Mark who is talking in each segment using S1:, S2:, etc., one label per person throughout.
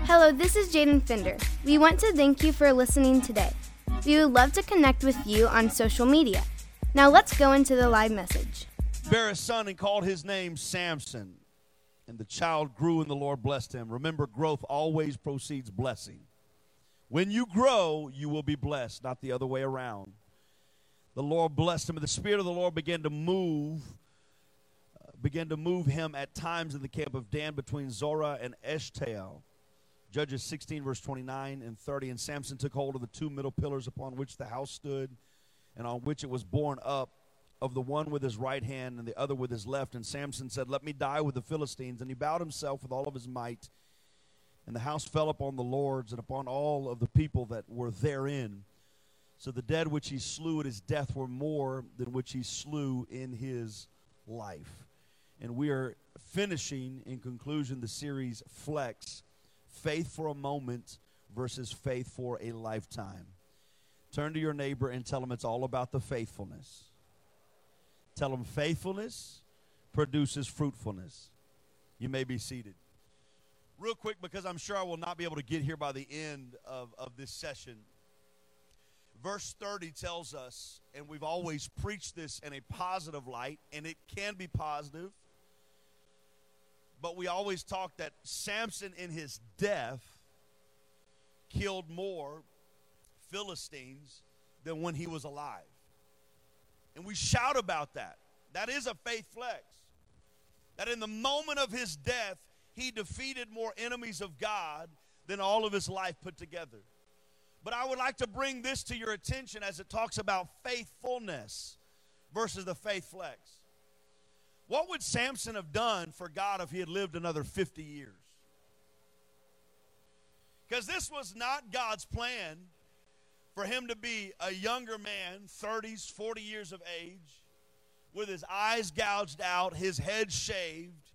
S1: Hello, this is Jaden Fender. We want to thank you for listening today. We would love to connect with you on social media. Now let's go into the live message.
S2: Bare a son and called his name Samson. And the child grew and the Lord blessed him. Remember, growth always precedes blessing. When you grow, you will be blessed, not the other way around. The Lord blessed him, and the Spirit of the Lord began to move him at times in the camp of Dan between Zorah and Eshtaol. Judges 16, verse 29 and 30. And Samson took hold of the two middle pillars upon which the house stood, and on which it was borne up, of the one with his right hand and the other with his left. And Samson said, "Let me die with the Philistines." And he bowed himself with all of his might. And the house fell upon the lords and upon all of the people that were therein. So the dead which he slew at his death were more than which he slew in his life. And we are finishing, in conclusion, the series Flex, Faith for a Moment versus Faith for a Lifetime. Turn to your neighbor and tell him it's all about the faithfulness. Tell them faithfulness produces fruitfulness. You may be seated. Real quick, because I'm sure I will not be able to get here by the end of this session. Verse 30 tells us, and we've always preached this in a positive light, and it can be positive, but we always talk that Samson in his death killed more Philistines than when he was alive. And we shout about that. That is a faith flex. That in the moment of his death, he defeated more enemies of God than all of his life put together. But I would like to bring this to your attention as it talks about faithfulness versus the faith flex. What would Samson have done for God if he had lived another 50 years? Because this was not God's plan for him to be a younger man, 30s, 40 years of age, with his eyes gouged out, his head shaved,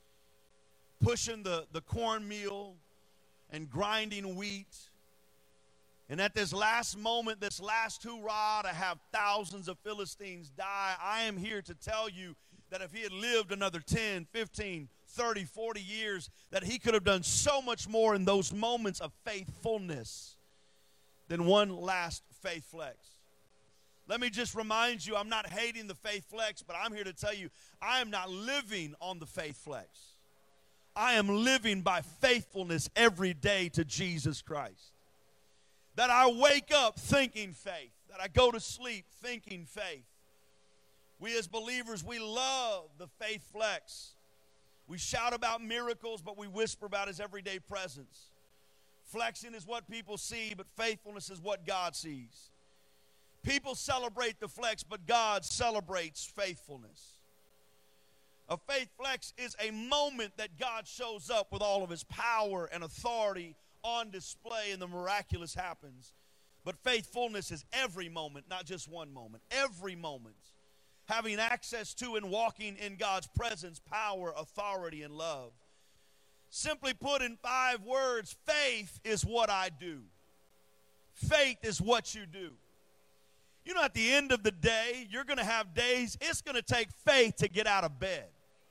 S2: pushing the cornmeal and grinding wheat. And at this last moment, this last hurrah to have thousands of Philistines die, I am here to tell you that if he had lived another 10, 15, 30, 40 years, that he could have done so much more in those moments of faithfulness than one last faith flex. Let me just remind you, I'm not hating the faith flex, but I'm here to tell you, I am not living on the faith flex. I am living by faithfulness every day to Jesus Christ. That I wake up thinking faith, that I go to sleep thinking faith. We as believers, we love the faith flex. We shout about miracles, but we whisper about his everyday presence. Flexing is what people see, but faithfulness is what God sees. People celebrate the flex, but God celebrates faithfulness. A faith flex is a moment that God shows up with all of his power and authority on display and the miraculous happens. But faithfulness is every moment, not just one moment. Every moment. Having access to and walking in God's presence, power, authority, and love. Simply put in 5 words, faith is what I do. Faith is what you do. You know, at the end of the day, you're going to have days, it's going to take faith to get out of bed.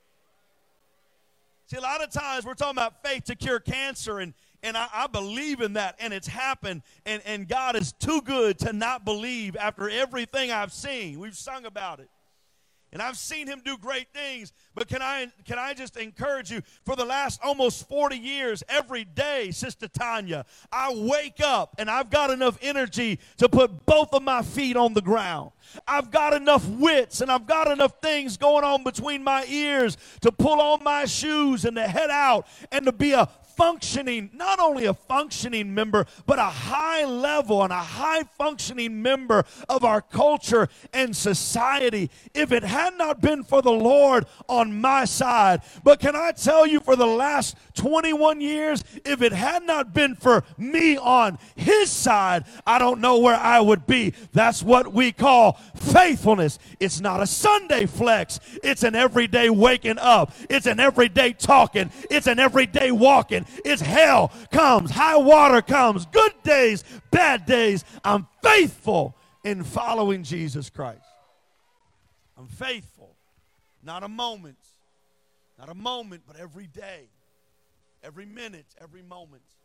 S2: See, a lot of times we're talking about faith to cure cancer, and I believe in that, and it's happened, and God is too good to not believe after everything I've seen. We've sung about it. And I've seen him do great things, but can I just encourage you, for the last almost 40 years, every day, Sister Tanya, I wake up and I've got enough energy to put both of my feet on the ground. I've got enough wits and I've got enough things going on between my ears to pull on my shoes and to head out and to be a functioning, not only a functioning member, but a high level and a high functioning member of our culture and society. If it had not been for the Lord on my side, but can I tell you, for the last 21 years, if it had not been for me on his side, I don't know where I would be. That's what we call faithfulness. It's not a Sunday flex. It's an everyday waking up. It's an everyday talking. It's an everyday walking. It's hell comes, high water comes, good days, bad days. I'm faithful in following Jesus Christ. I'm faithful. Not a moment. Not a moment, but every day. Every minute, every moment.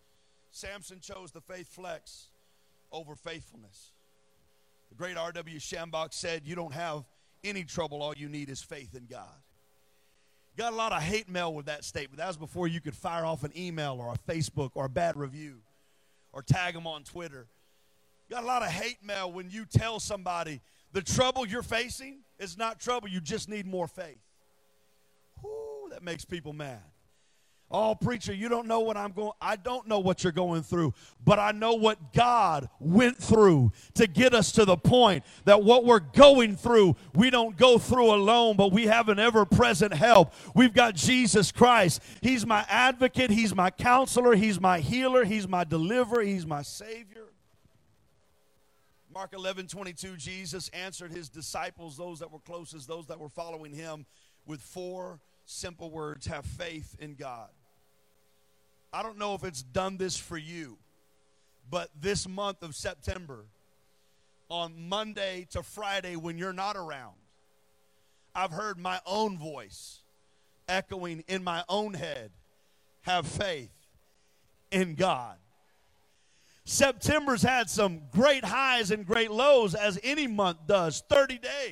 S2: Samson chose the faith flex over faithfulness. The great R.W. Shambach said, you don't have any trouble. All you need is faith in God. Got a lot of hate mail with that statement. That was before you could fire off an email or a Facebook or a bad review or tag them on Twitter. Got a lot of hate mail when you tell somebody the trouble you're facing is not trouble. You just need more faith. Whoo, that makes people mad. Oh, preacher, you don't know what I don't know what you're going through, but I know what God went through to get us to the point that what we're going through, we don't go through alone, but we have an ever-present help. We've got Jesus Christ. He's my advocate. He's my counselor. He's my healer. He's my deliverer. He's my Savior. Mark 11:22, Jesus answered his disciples, those that were closest, those that were following him, with 4 simple words: have faith in God. I don't know if it's done this for you, but this month of September, on Monday to Friday when you're not around, I've heard my own voice echoing in my own head, have faith in God. September's had some great highs and great lows, as any month does, 30 days.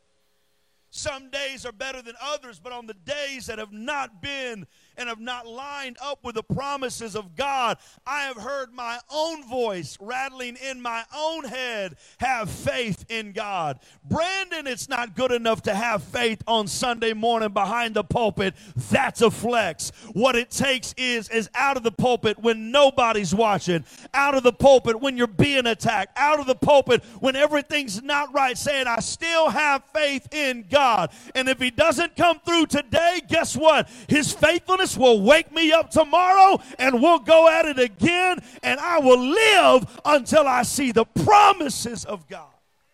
S2: Some days are better than others, but on the days that have not been and have not lined up with the promises of God, I have heard my own voice rattling in my own head, have faith in God. Brandon, it's not good enough to have faith on Sunday morning behind the pulpit. That's a flex. What it takes is out of the pulpit when nobody's watching, out of the pulpit when you're being attacked, out of the pulpit when everything's not right, saying, I still have faith in God. And if he doesn't come through today, guess what? His faithfulness will wake me up tomorrow, and we'll go at it again, and I will live until I see the promises of God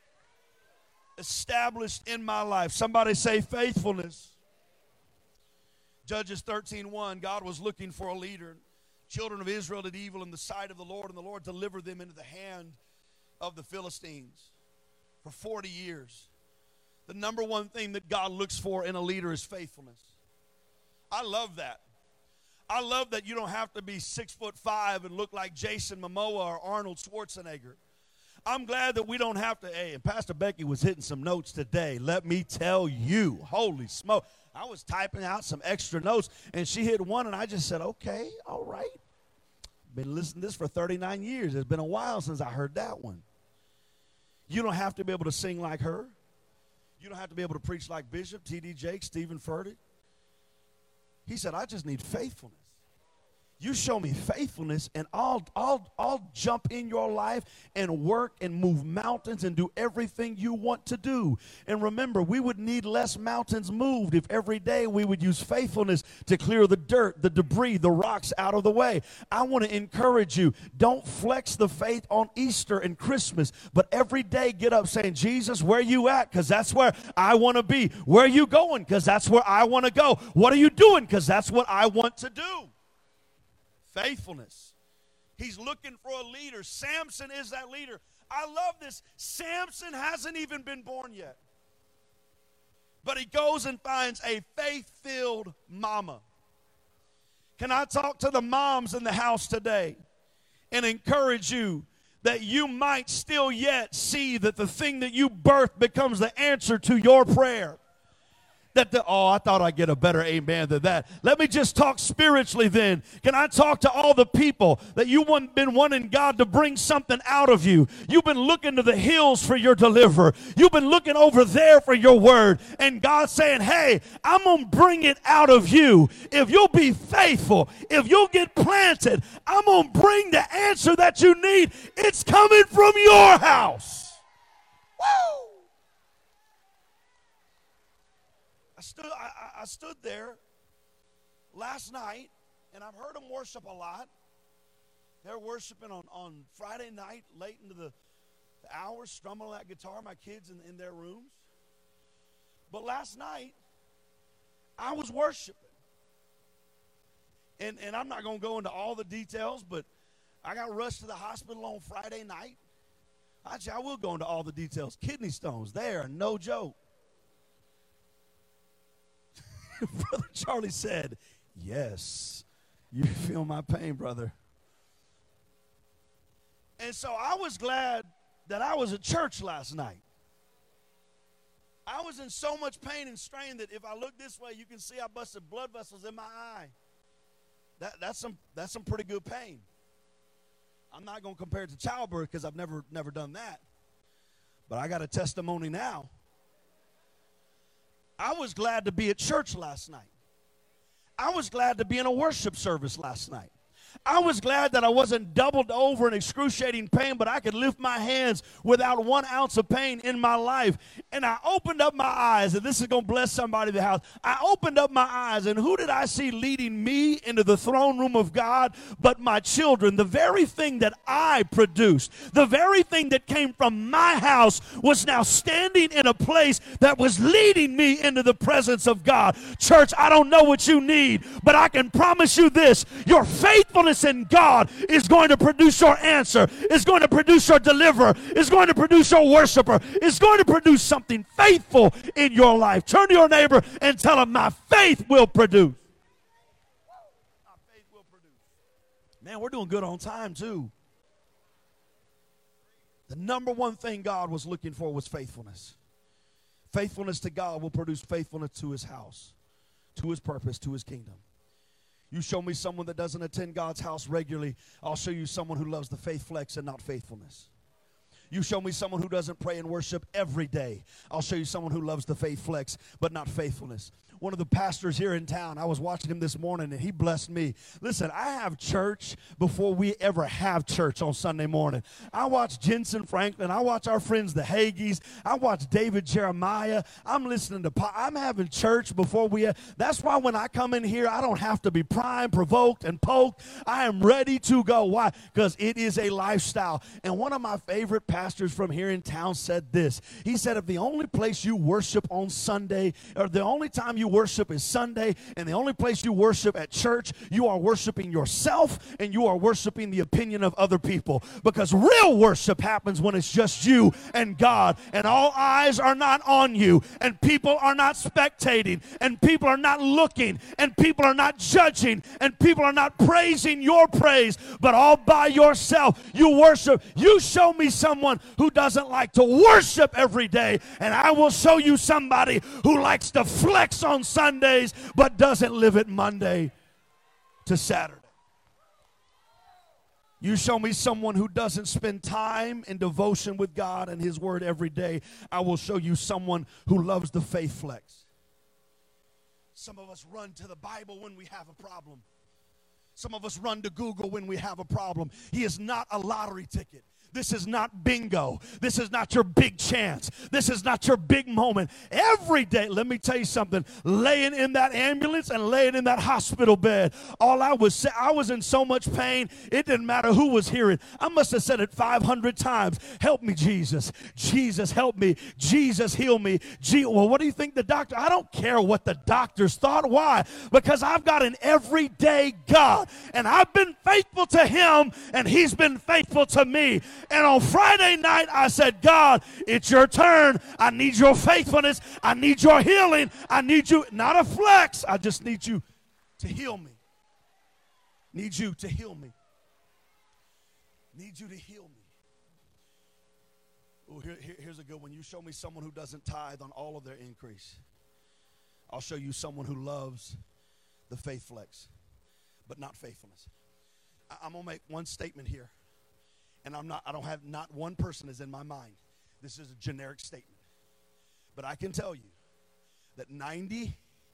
S2: established in my life. Somebody say faithfulness. Judges 13:1, God was looking for a leader. Children of Israel did evil in the sight of the Lord, and the Lord delivered them into the hand of the Philistines for 40 years. The number one thing that God looks for in a leader is faithfulness. I love that. I love that you don't have to be 6'5" and look like Jason Momoa or Arnold Schwarzenegger. I'm glad that we don't have to, and Pastor Becky was hitting some notes today. Let me tell you, holy smoke. I was typing out some extra notes, and she hit one, and I just said, okay, all right. Been listening to this for 39 years. It's been a while since I heard that one. You don't have to be able to sing like her. You don't have to be able to preach like Bishop, T.D. Jakes, Stephen Furtick. He said, I just need faithfulness. You show me faithfulness, and I'll jump in your life and work and move mountains and do everything you want to do. And remember, we would need less mountains moved if every day we would use faithfulness to clear the dirt, the debris, the rocks out of the way. I want to encourage you, don't flex the faith on Easter and Christmas, but every day get up saying, Jesus, where you at? Because that's where I want to be. Where are you going? Because that's where I want to go. What are you doing? Because that's what I want to do. Faithfulness. He's looking for a leader. Samson is that leader. I love this. Samson hasn't even been born yet. But he goes and finds a faith-filled mama. Can I talk to the moms in the house today and encourage you that you might still yet see that the thing that you birthed becomes the answer to your prayer? I thought I'd get a better amen than that. Let me just talk spiritually then. Can I talk to all the people that you've been wanting God to bring something out of you? You've been looking to the hills for your deliverer. You've been looking over there for your word. And God's saying, hey, I'm going to bring it out of you. If you'll be faithful, if you'll get planted, I'm going to bring the answer that you need. It's coming from your house. Woo! I stood there last night, and I've heard them worship a lot. They're worshiping on Friday night, late into the hours, strumming that guitar, my kids in their rooms. But last night, I was worshiping. And I'm not going to go into all the details, but I got rushed to the hospital on Friday night. Actually, I will go into all the details. Kidney stones, they are no joke. Brother Charlie said, yes, you feel my pain, brother. And so I was glad that I was at church last night. I was in so much pain and strain that if I look this way, you can see I busted blood vessels in my eye. That's some pretty good pain. I'm not going to compare it to childbirth because I've never done that. But I got a testimony now. I was glad to be at church last night. I was glad to be in a worship service last night. I was glad that I wasn't doubled over in excruciating pain, but I could lift my hands without 1 ounce of pain in my life. And I opened up my eyes, and this is going to bless somebody in the house. I opened up my eyes, and who did I see leading me into the throne room of God but my children? The very thing that I produced, the very thing that came from my house was now standing in a place that was leading me into the presence of God. Church, I don't know what you need, but I can promise you this: your faithfulness in God is going to produce your answer, is going to produce your deliverer, is going to produce your worshiper, is going to produce something faithful in your life. Turn to your neighbor and tell him, my faith will produce. My faith will produce. Man, we're doing good on time too. The number one thing God was looking for was faithfulness. Faithfulness to God will produce faithfulness to his house, to his purpose, to his kingdom. You show me someone that doesn't attend God's house regularly, I'll show you someone who loves the faith flex and not faithfulness. You show me someone who doesn't pray and worship every day, I'll show you someone who loves the faith flex but not faithfulness. One of the pastors here in town, I was watching him this morning, and he blessed me. Listen, I have church before we ever have church on Sunday morning. I watch Jensen Franklin. I watch our friends, the Hagees. I watch David Jeremiah. I'm listening to I'm having church before that's why when I come in here, I don't have to be primed, provoked, and poked. I am ready to go. Why? Because it is a lifestyle. And one of my favorite pastors from here in town said this. He said, if the only place you worship on Sunday, or the only time you worship is Sunday, and the only place you worship at church, you are worshiping yourself and you are worshiping the opinion of other people. Because real worship happens when it's just you and God, and all eyes are not on you, and people are not spectating, and people are not looking, and people are not judging, and people are not praising your praise, but all by yourself you worship. You show me someone who doesn't like to worship every day, and I will show you somebody who likes to flex on Sundays but doesn't live it Monday to Saturday. You show me someone who doesn't spend time in devotion with God and his word every day, I will show you someone who loves the faith flex. Some of us run to the Bible when we have a problem. Some of us run to Google when we have a problem. He is not a lottery ticket. This is not bingo. This is not your big chance. This is not your big moment. Every day, let me tell you something, laying in that ambulance and laying in that hospital bed, all I was in so much pain, it didn't matter who was hearing. I must have said it 500 times. Help me, Jesus. Jesus, help me. Jesus, heal me. Well, what do you think the doctor? I don't care what the doctors thought. Why? Because I've got an everyday God, and I've been faithful to him, and he's been faithful to me. And on Friday night, I said, God, it's your turn. I need your faithfulness. I need your healing. I need you, not a flex. I just need you to heal me. Need you to heal me. Need you to heal me. Oh, here's a good one. You show me someone who doesn't tithe on all of their increase, I'll show you someone who loves the faith flex, but not faithfulness. I'm going to make one statement here. And I don't have, not one person is in my mind. This is a generic statement. But I can tell you that 99%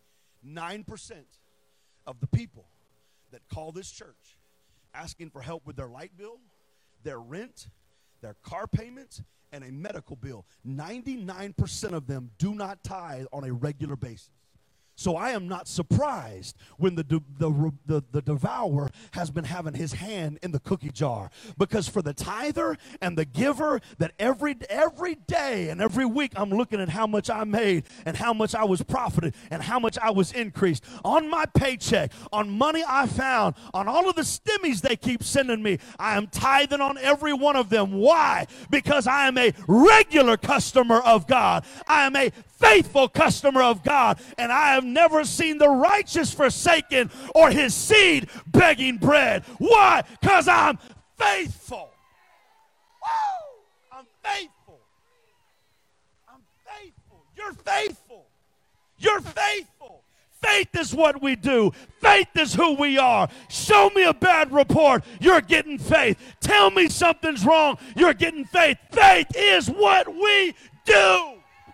S2: of the people that call this church asking for help with their light bill, their rent, their car payments, and a medical bill, 99% of them do not tithe on a regular basis. So I am not surprised when the devourer has been having his hand in the cookie jar. Because for the tither and the giver, that every day and every week I'm looking at how much I made and how much I was profited and how much I was increased. On my paycheck, on money I found, on all of the stimmies they keep sending me, I am tithing on every one of them. Why? Because I am a regular customer of God. I am a faithful customer of God, and I have never seen the righteous forsaken or his seed begging bread. Why? Because I'm faithful. Woo! I'm faithful. I'm faithful. You're faithful. You're faithful. Faith is what we do. Faith is who we are. Show me a bad report. You're getting faith. Tell me something's wrong. You're getting faith. Faith is what we do.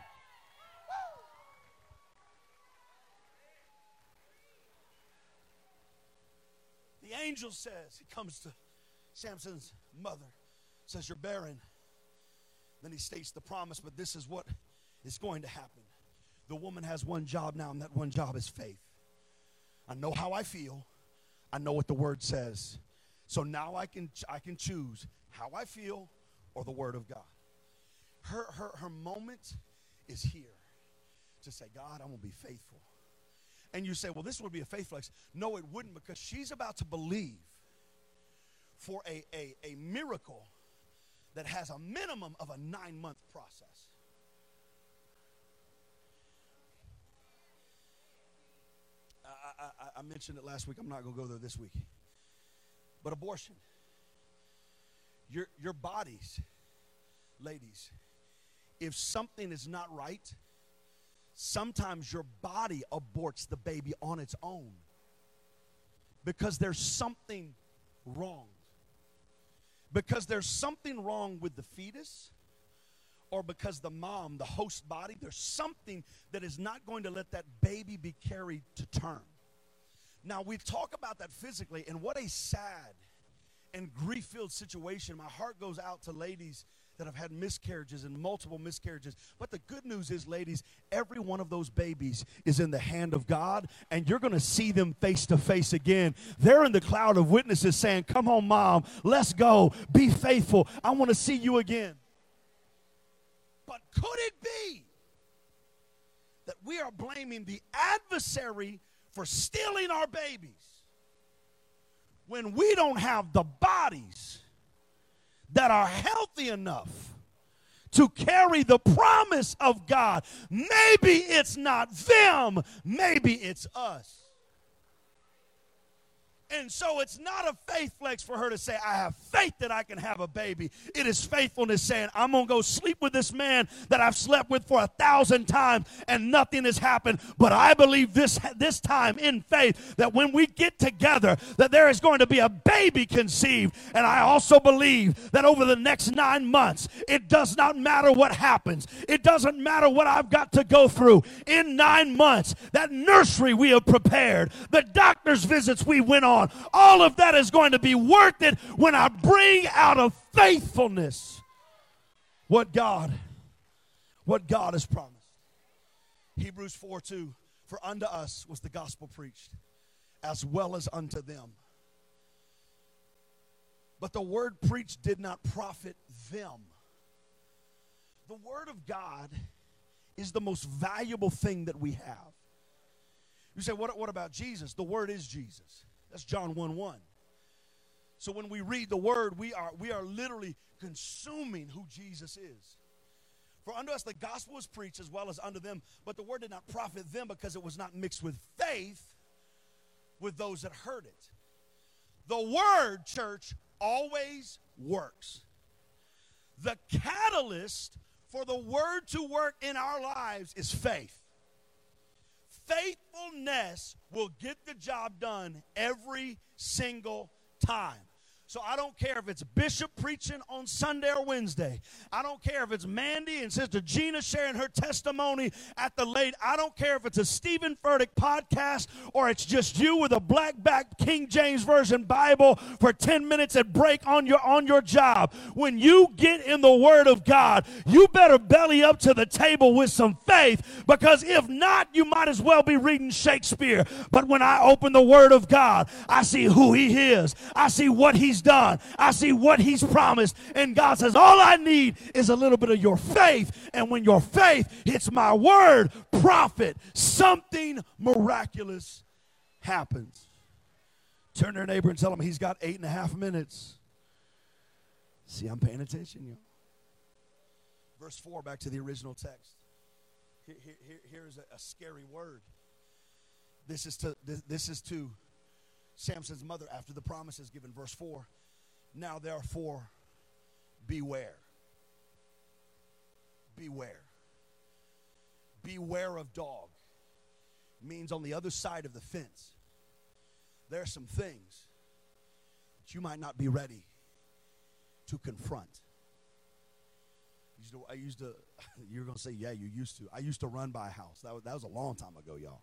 S2: The angel says, he comes to Samson's mother, says, you're barren. Then he states the promise, but this is what is going to happen. The woman has one job now, and that one job is faith. I know how I feel. I know what the word says. So now I can choose how I feel or the word of God. Her moment is here to say, God, I'm going to be faithful. And you say, well, this would be a faith flex. No, it wouldn't, because she's about to believe for a miracle that has a minimum of a 9-month process. I mentioned it last week. I'm not going to go there this week. But abortion. Your bodies, ladies, if something is not right, sometimes your body aborts the baby on its own because there's something wrong. Because there's something wrong with the fetus, or because the mom, the host body, there's something that is not going to let that baby be carried to term. Now, we talk about that physically, and what a sad and grief-filled situation. My heart goes out to ladies that have had miscarriages and multiple miscarriages. But the good news is, ladies, every one of those babies is in the hand of God, and you're going to see them face to face again. They're in the cloud of witnesses saying, come on, Mom, let's go. Be faithful. I want to see you again. But could it be that we are blaming the adversary for stealing our babies when we don't have the bodies that are healthy enough to carry the promise of God? Maybe it's not them, maybe it's us. And so it's not a faith flex for her to say, I have faith that I can have a baby. It is faithfulness saying, I'm going to go sleep with this man that I've slept with for 1,000 times and nothing has happened. But I believe this time in faith that when we get together, that there is going to be a baby conceived. And I also believe that over the next 9 months, it does not matter what happens. It doesn't matter what I've got to go through. In 9 months, that nursery we have prepared, the doctor's visits we went on, all of that is going to be worth it when I bring out of faithfulness what God has promised. Hebrews 4:2, for unto us was the gospel preached, as well as unto them. But the word preached did not profit them. The word of God is the most valuable thing that we have. You say, what about Jesus? The word is Jesus. That's John 1:1. So when we read the word, we are literally consuming who Jesus is. For unto us the gospel was preached as well as unto them, but the word did not profit them because it was not mixed with faith with those that heard it. The word, church, always works. The catalyst for the word to work in our lives is faith. Faithfulness will get the job done every single time. So I don't care if it's Bishop preaching on Sunday or Wednesday. I don't care if it's Mandy and Sister Gina sharing her testimony at the late. I don't care if it's a Stephen Furtick podcast or it's just you with a black-backed King James Version Bible for 10 minutes at break on your job. When you get in the Word of God, you better belly up to the table with some faith, because if not, you might as well be reading Shakespeare. But when I open the Word of God, I see who He is. I see what He's done. I see what He's promised. And God says, all I need is a little bit of your faith. And when your faith hits my word, prophet, something miraculous happens. Turn to your neighbor and tell him he's got 8.5 minutes. See, I'm paying attention, y'all. Verse 4, back to the original text. Here's a scary word. This is to Samson's mother after the promise is given. Verse 4, now therefore beware. Beware. Beware of dog. Means on the other side of the fence, there are some things that you might not be ready to confront. You're going to say, yeah, you used to. I used to run by a house. That was a long time ago, y'all.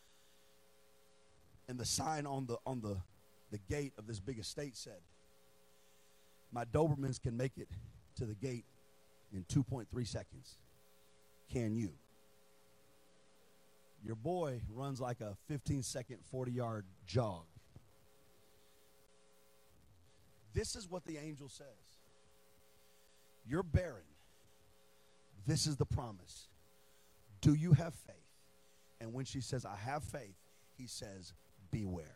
S2: And the sign on the gate of this big estate said, my Dobermans can make it to the gate in 2.3 seconds. Can you? Your boy runs like a 15-second, 40-yard jog. This is what the angel says. You're barren. This is the promise. Do you have faith? And when she says, I have faith, he says, beware.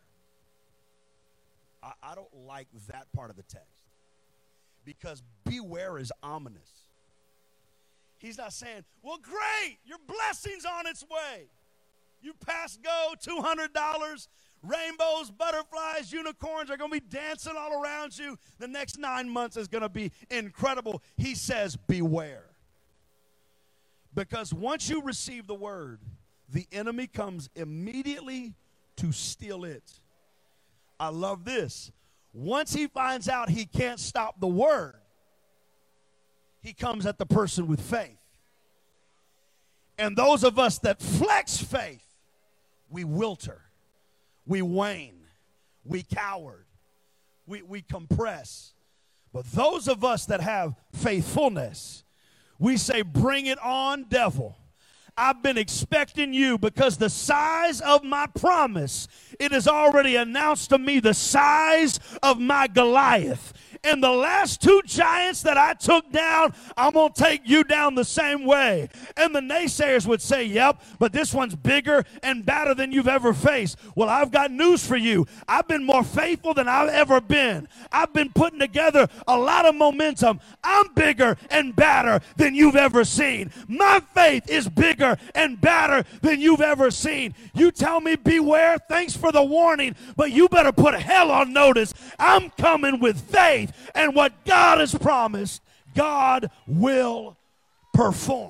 S2: I don't like that part of the text, because beware is ominous. He's not saying, well, great, your blessing's on its way. You pass go, $200, rainbows, butterflies, unicorns are going to be dancing all around you. The next 9 months is going to be incredible. He says, beware. Because once you receive the word, the enemy comes immediately to steal it. I love this. Once he finds out he can't stop the word, he comes at the person with faith. And those of us that flex faith, we wilter, we wane, we coward, we compress. But those of us that have faithfulness, we say, bring it on, devil. I've been expecting you, because the size of my promise, it is already announced to me the size of my Goliath. And the last two giants that I took down, I'm going to take you down the same way. And the naysayers would say, yep, but this one's bigger and badder than you've ever faced. Well, I've got news for you. I've been more faithful than I've ever been. I've been putting together a lot of momentum. I'm bigger and badder than you've ever seen. My faith is bigger and badder than you've ever seen. You tell me beware, thanks for the warning, but you better put hell on notice. I'm coming with faith. And what God has promised, God will perform.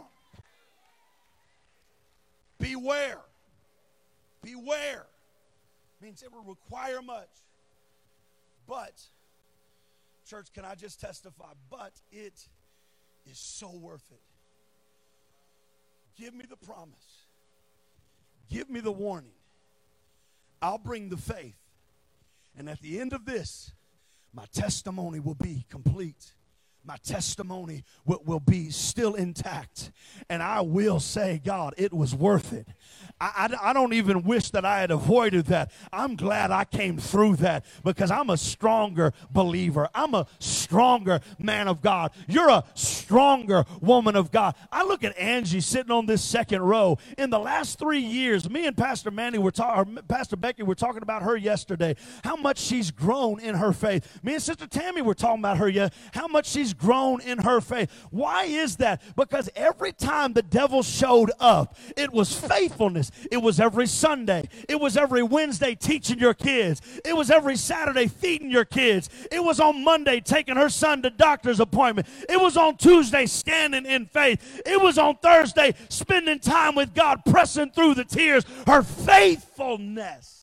S2: Beware. Beware. Means it will require much. But, church, can I just testify? But it is so worth it. Give me the promise. Give me the warning. I'll bring the faith. And at the end of this, my testimony will be complete. My testimony will be still intact. And I will say, God, it was worth it. I don't even wish that I had avoided that. I'm glad I came through that, because I'm a stronger believer. I'm a stronger man of God. You're a stronger woman of God. I look at Angie sitting on this second row. In the last 3 years, me and Pastor Pastor Becky were talking about her yesterday, how much she's grown in her faith. Me and Sister Tammy were talking about her, how much she's grown in her faith. Why is that? Because every time the devil showed up, it was faithfulness. It was every Sunday. It was every Wednesday teaching your kids. It was every Saturday feeding your kids. It was on Monday taking her son to doctor's appointment. It was on Tuesday standing in faith. It was on Thursday spending time with God, pressing through the tears. Her faithfulness.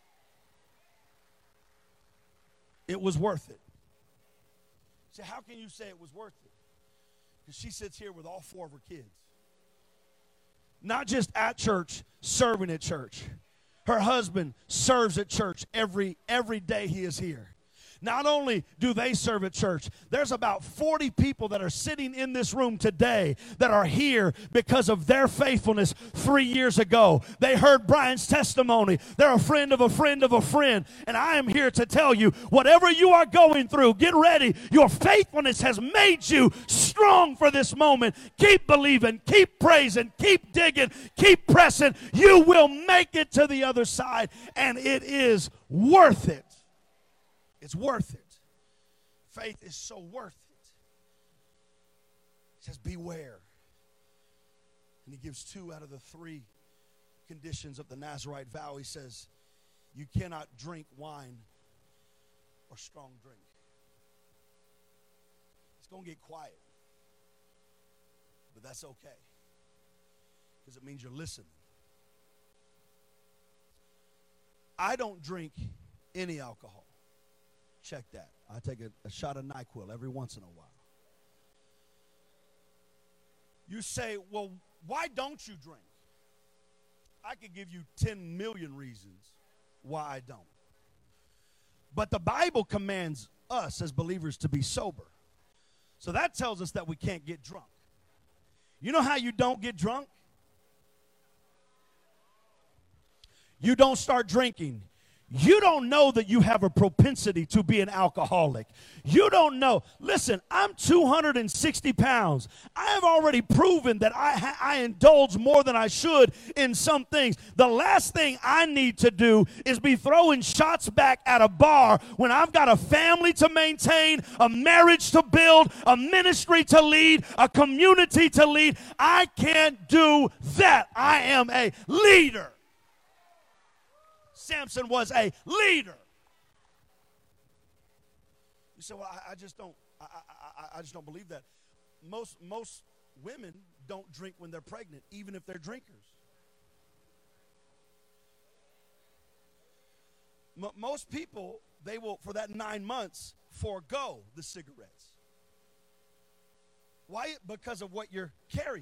S2: It was worth it. So how can you say it was worth it? Because she sits here with all 4 of her kids. Not just at church, serving at church. Her husband serves at church every day he is here. Not only do they serve at church, there's about 40 people that are sitting in this room today that are here because of their faithfulness 3 years ago. They heard Brian's testimony. They're a friend of a friend of a friend. And I am here to tell you, whatever you are going through, get ready. Your faithfulness has made you strong for this moment. Keep believing, keep praising, keep digging, keep pressing. You will make it to the other side, and it is worth it. It's worth it. Faith is so worth it. He says, beware. And he gives 2 out of the 3 conditions of the Nazirite vow. He says, you cannot drink wine or strong drink. It's going to get quiet. But that's okay, because it means you're listening. I don't drink any alcohol. Check that. I take a shot of NyQuil every once in a while. You say, well, why don't you drink? I could give you 10 million reasons why I don't. But the Bible commands us as believers to be sober. So that tells us that we can't get drunk. You know how you don't get drunk? You don't start drinking. You don't know that you have a propensity to be an alcoholic. You don't know. Listen, I'm 260 pounds. I have already proven that I indulge more than I should in some things. The last thing I need to do is be throwing shots back at a bar when I've got a family to maintain, a marriage to build, a ministry to lead, a community to lead. I can't do that. I am a leader. Samson was a leader. You say, well, I just don't believe that. Most women don't drink when they're pregnant, even if they're drinkers. Most people, they will, for that 9 months, forego the cigarettes. Why? Because of what you're carrying.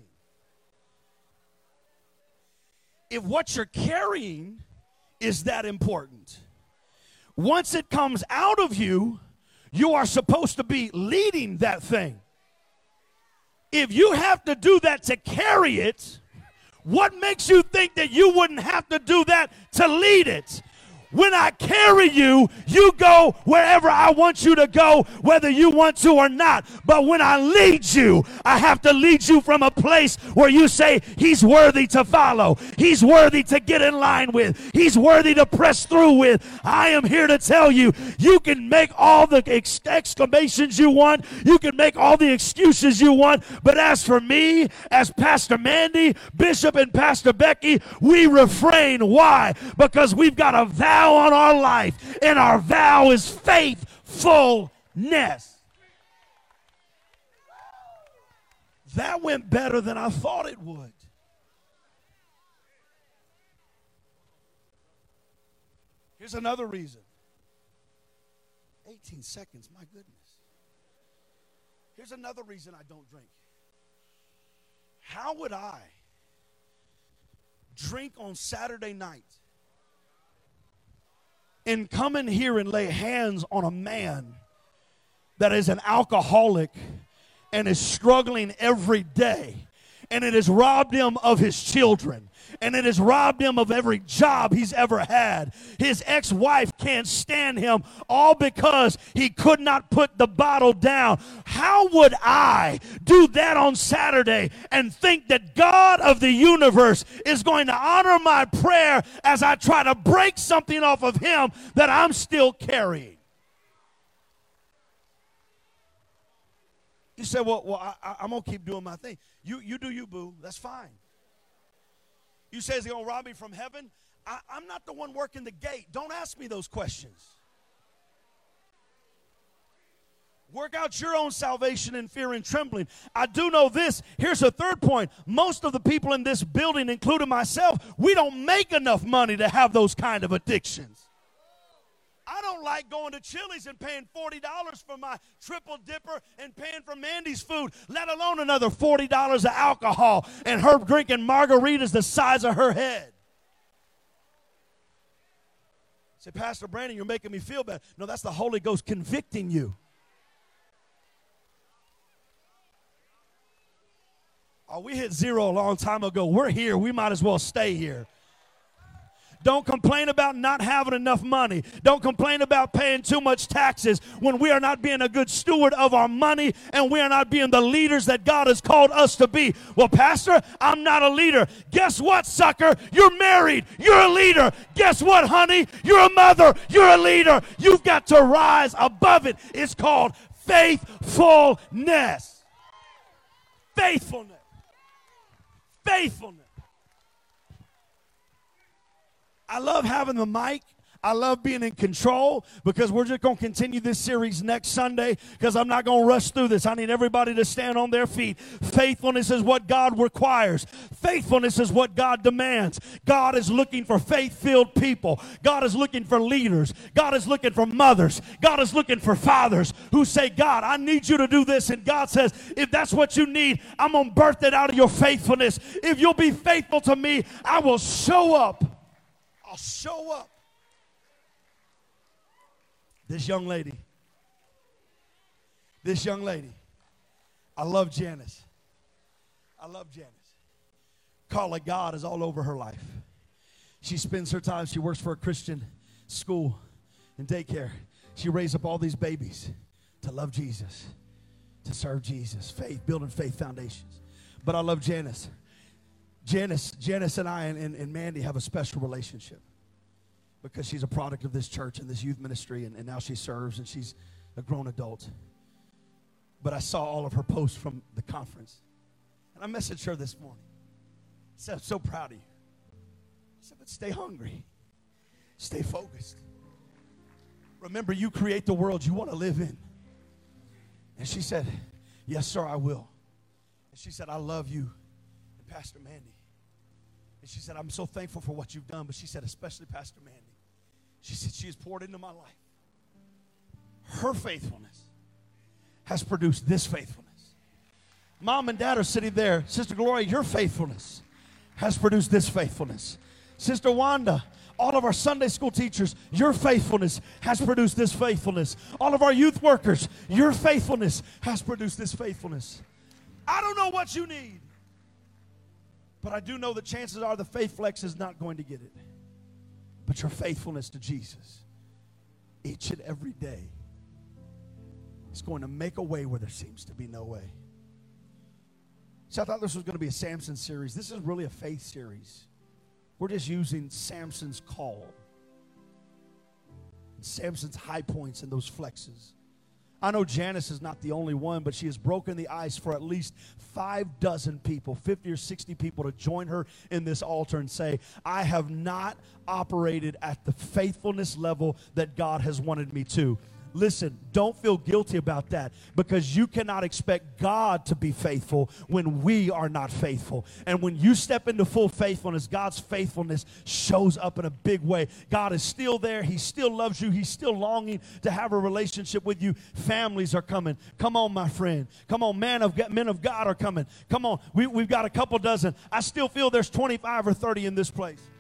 S2: If what you're carrying is that important, once it comes out of you, you are supposed to be leading that thing. If you have to do that to carry it, what makes you think that you wouldn't have to do that to lead it? When I carry you, you go wherever I want you to go, whether you want to or not. But when I lead you, I have to lead you from a place where you say, he's worthy to follow. He's worthy to get in line with. He's worthy to press through with. I am here to tell you, you can make all the exclamations you want. You can make all the excuses you want. But as for me, as Pastor Mandy, Bishop, and Pastor Becky, we refrain. Why? Because we've got a vow on our life, and our vow is faithfulness. That went better than I thought it would. Here's another reason. 18 seconds, my goodness. Here's another reason I don't drink. How would I drink on Saturday night and come in here and lay hands on a man that is an alcoholic and is struggling every day, and it has robbed him of his children, and it has robbed him of every job he's ever had? His ex-wife can't stand him, all because he could not put the bottle down. How would I do that on Saturday and think that God of the universe is going to honor my prayer as I try to break something off of him that I'm still carrying? You say, well, I'm going to keep doing my thing. You do you, boo. That's fine. You say, is he going to rob me from heaven? I'm not the one working the gate. Don't ask me those questions. Work out your own salvation in fear and trembling. I do know this. Here's a third point. Most of the people in this building, including myself, we don't make enough money to have those kind of addictions. I don't like going to Chili's and paying $40 for my triple dipper and paying for Mandy's food, let alone another $40 of alcohol and her drinking margaritas the size of her head. Say, Pastor Brandon, you're making me feel bad. No, that's the Holy Ghost convicting you. Oh, we hit zero a long time ago. We're here. We might as well stay here. Don't complain about not having enough money. Don't complain about paying too much taxes when we are not being a good steward of our money and we are not being the leaders that God has called us to be. Well, Pastor, I'm not a leader. Guess what, sucker? You're married. You're a leader. Guess what, honey? You're a mother. You're a leader. You've got to rise above it. It's called faithfulness. Faithfulness. Faithfulness. I love having the mic. I love being in control because we're just going to continue this series next Sunday because I'm not going to rush through this. I need everybody to stand on their feet. Faithfulness is what God requires. Faithfulness is what God demands. God is looking for faith-filled people. God is looking for leaders. God is looking for mothers. God is looking for fathers who say, God, I need you to do this. And God says, if that's what you need, I'm going to birth it out of your faithfulness. If you'll be faithful to me, I will show up. I'll show up. This young lady, I love Janice. Call of God is all over her life. She spends her time, she works for a Christian school and daycare. She raised up all these babies to love Jesus, to serve Jesus, faith, building faith foundations. But I love Janice. Janice and I and Mandy have a special relationship because she's a product of this church and this youth ministry, and now she serves, and she's a grown adult. But I saw all of her posts from the conference, and I messaged her this morning. I said, I'm so proud of you. I said, but stay hungry. Stay focused. Remember, you create the world you want to live in. And she said, yes, sir, I will. And she said, I love you and Pastor Mandy. And she said, I'm so thankful for what you've done. But she said, especially Pastor Mandy. She said, she has poured into my life. Her faithfulness has produced this faithfulness. Mom and Dad are sitting there. Sister Gloria, your faithfulness has produced this faithfulness. Sister Wanda, all of our Sunday school teachers, your faithfulness has produced this faithfulness. All of our youth workers, your faithfulness has produced this faithfulness. I don't know what you need, but I do know that chances are the Faith Flex is not going to get it. But your faithfulness to Jesus, each and every day, is going to make a way where there seems to be no way. So I thought this was going to be a Samson series. This is really a faith series. We're just using Samson's call, Samson's high points and those flexes. I know Janice is not the only one, but she has broken the ice for at least 6 people, 50 or 60 people to join her in this altar and say, I have not operated at the faithfulness level that God has wanted me to. Listen, don't feel guilty about that because you cannot expect God to be faithful when we are not faithful. And when you step into full faithfulness, God's faithfulness shows up in a big way. God is still there. He still loves you. He's still longing to have a relationship with you. Families are coming. Come on, my friend. Come on, men of God are coming. Come on. We've got a couple dozen. I still feel there's 25 or 30 in this place.